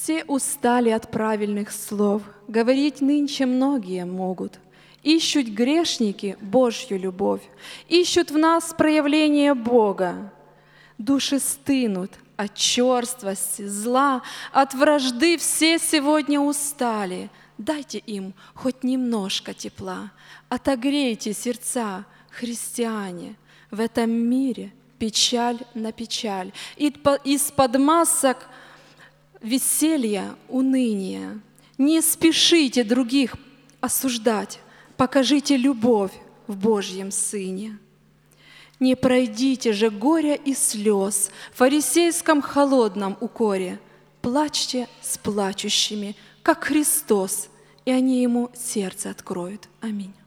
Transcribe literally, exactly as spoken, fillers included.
Все устали от правильных слов, говорить нынче многие могут. Ищут грешники Божью любовь, ищут в нас проявление Бога. Души стынут от черствости, зла, от вражды все сегодня устали. Дайте им хоть немножко тепла, отогрейте сердца, христиане. В этом мире печаль на печаль, из-под масок веселья, уныния. Не спешите других осуждать, покажите любовь в Божьем Сыне. Не пройдите же горя и слез в фарисейском холодном укоре. Плачьте с плачущими, как Христос, и они Ему сердце откроют. Аминь.